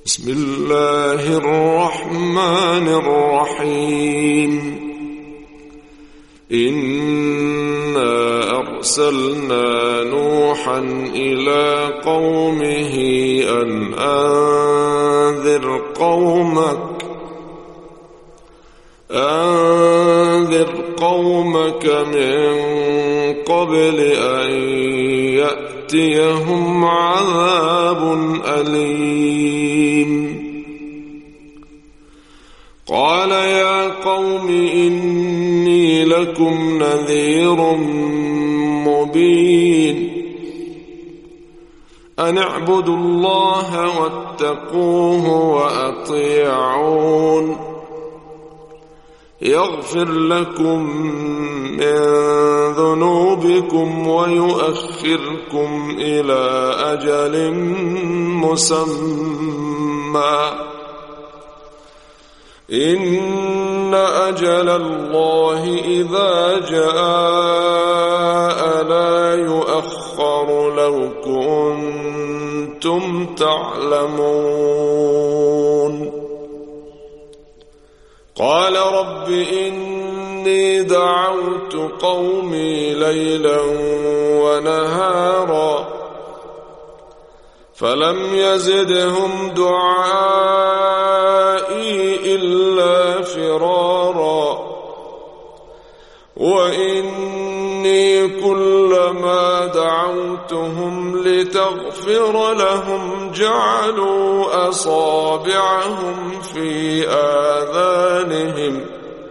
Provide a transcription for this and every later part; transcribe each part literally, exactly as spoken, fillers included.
بسم الله الرحمن الرحيم إنا أرسلنا نوحا إلى قومه أن أنذر قومك أنذر قومك من قبل أن يأتيهم عذاب أليم. قال يا قوم إني لكم نذير مبين أن اعبدوا الله واتقوه وأطيعون يغفر لكم من ذنوبكم ويؤخركم إلى أجل مسمى إن أجل الله إذا جاء لا يؤخر لو كنتم تعلمون. قال رب إني دعوت قومي ليلا ونهارا فلم يزدهم دعائي إلا فرارا وإني كلما دعوتهم لتغفر لهم جعلوا أصابعهم في آذانهم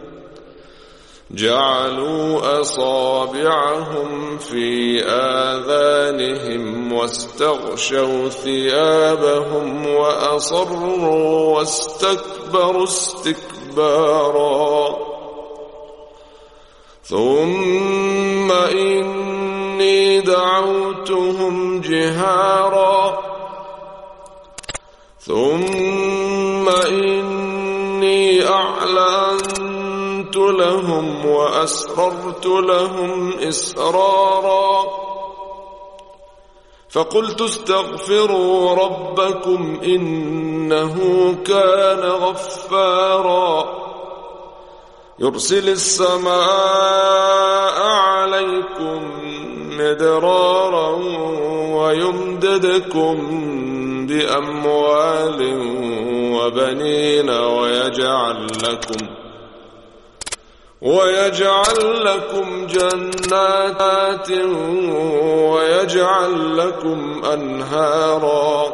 جعلوا أصابعهم في آذانهم واستغشوا ثيابهم وأصروا واستكبروا استكبارا ثم إني دعوتهم جهارا ثم إني أعلنت لهم وأسررت لهم إسرارا فقلت استغفروا ربكم إنه كان غفارا يرسل السماء عليكم مدرارا ويمددكم بأموال وبنين ويجعل لكم ويجعل لكم جنات ويجعل لكم أنهارا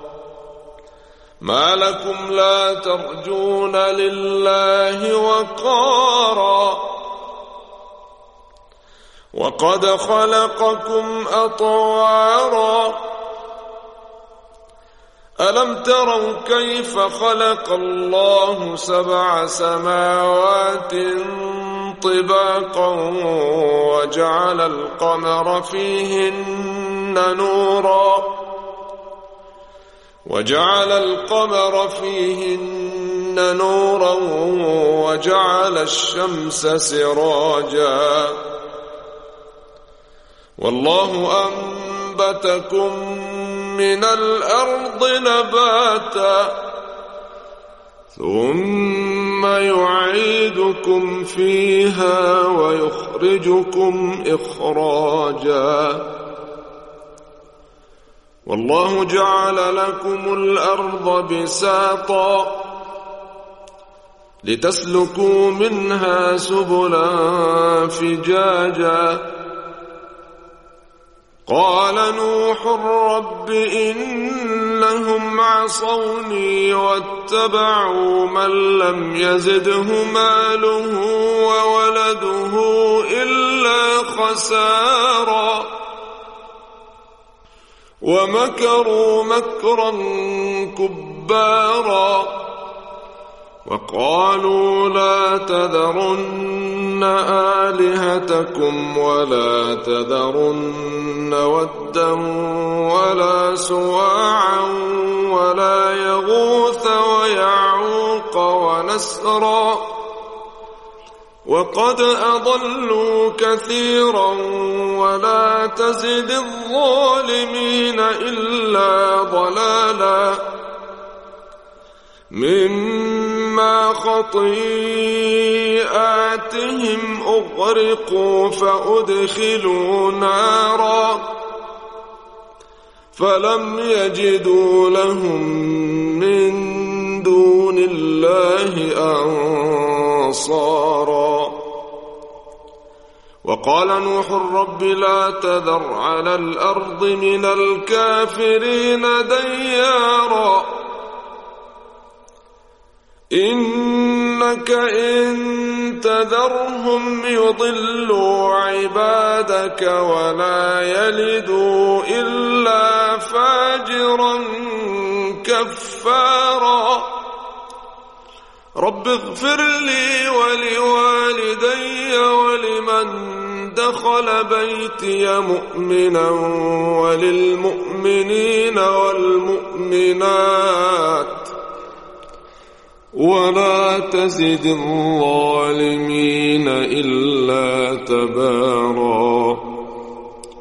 ما لكم لا ترجون لله وقارا وقد خلقكم أطوارا ألم تروا كيف خلق الله سبع سماوات طباقا وجعل القمر فيهن نورا وجعل القمر فيهن نورا وجعل الشمس سراجا والله أنبتكم من الأرض نباتا ثم يعيدكم فيها ويخرجكم إخراجا والله جعل لكم الأرض بساطا لتسلكوا منها سبلا فجاجا قال نوح رب إنهم عصوني واتبعوا من لم يزده ماله وولده إلا خسارا ومكروا مكرا كبارا وقالوا لا تذرن آلهتكم ولا تذرن ودا ولا سواعا ولا يغوث ويعوق ونسرا وقد أضلوا كثيرا ولا تزد الظالمين إلا ضلالا مما خطيئاتهم أغرقوا فأدخلوا نارا فلم يجدوا لهم من دون الله أنصارا. وقال نوح رب لا تذر على الأرض من الكافرين ديارا إنك إن تذرهم يضلوا عبادك ولا يلدوا إلا فاجرا كفارا. رب اغفر لي ولوالدي ولمن دخل بيتي مؤمنا وللمؤمنين والمؤمنات ولا تزد الظالمين إلا تبارا.